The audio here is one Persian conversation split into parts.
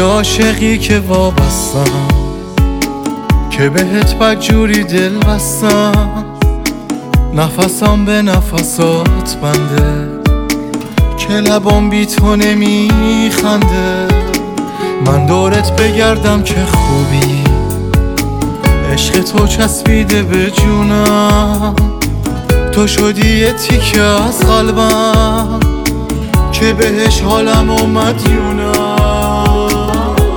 عاشقی که وابستم، که بهت بدجوری دل بستم. نفسم به نفسات بنده، که لبام بی تو نمیخنده. من دورت بگردم که خوبی، عشق تو چسبیده به جونم. تو شدی یه تیکه از قلبم، که بهش حالم مدیونم.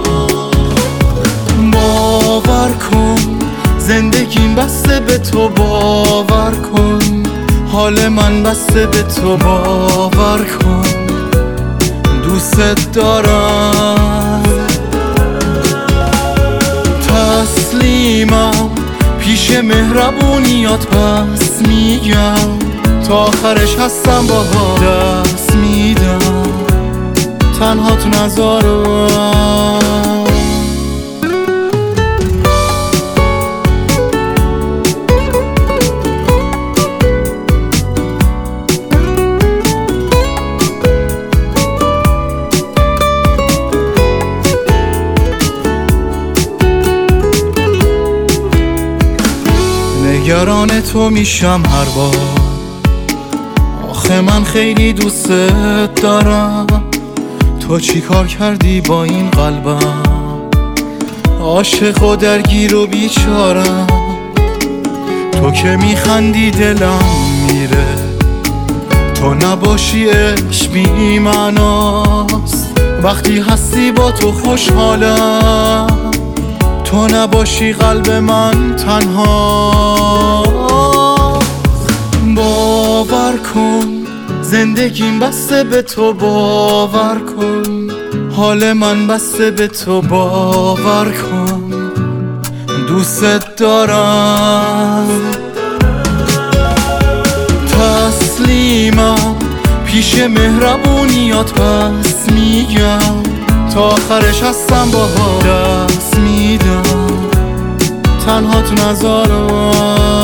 باور کن زندگیم بسته به تو، باور کن حال من بسته به تو، باور کن دوست دارم. تسلیمم پیش مهربونیات، پس میگم تا آخرش هستم، باها دست میدم، تنها تو نذارم. نگران تو میشم هر بار، آخه من خیلی دوست دارم. تو چی کار کردی با این قلبم، عاشق و درگیر و بیچارم. تو که میخندی دلم میره، تو نباشی عشق بی معناست. وقتی هستی با تو خوشحالم، تو نباشی قلب من تنها. باور کن زندگیم بسته به تو، باور کن حال من بسته به تو، باور کن دوست دارم. تسلیمم پیش مهربونیات، پس میگم تا آخرش هستم، باها دست میدم، تنها تو نذارم.